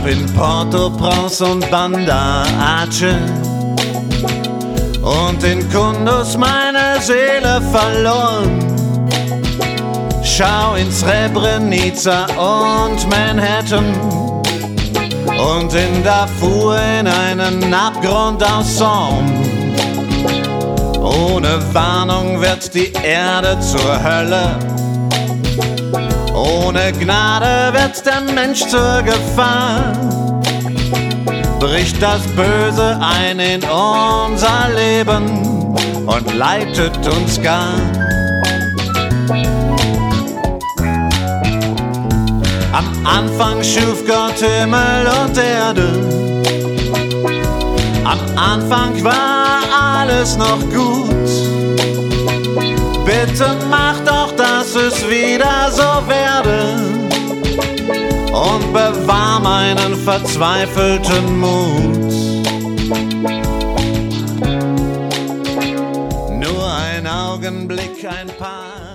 in Port-au-Prince und Banda Aceh und in Kunduz meine Seele verloren. Schau in Srebrenica und Manhattan und in Darfur in einen Abgrund aus Sand. Ohne Warnung wird die Erde zur Hölle. Ohne Gnade wird der Mensch zur Gefahr. Bricht das Böse ein in unser Leben und leitet uns gar. Am Anfang schuf Gott Himmel und Erde. Am Anfang war alles noch gut. Bitte mach doch, dass es wieder so werde und bewahr meinen verzweifelten Mut. Nur ein Augenblick, ein paar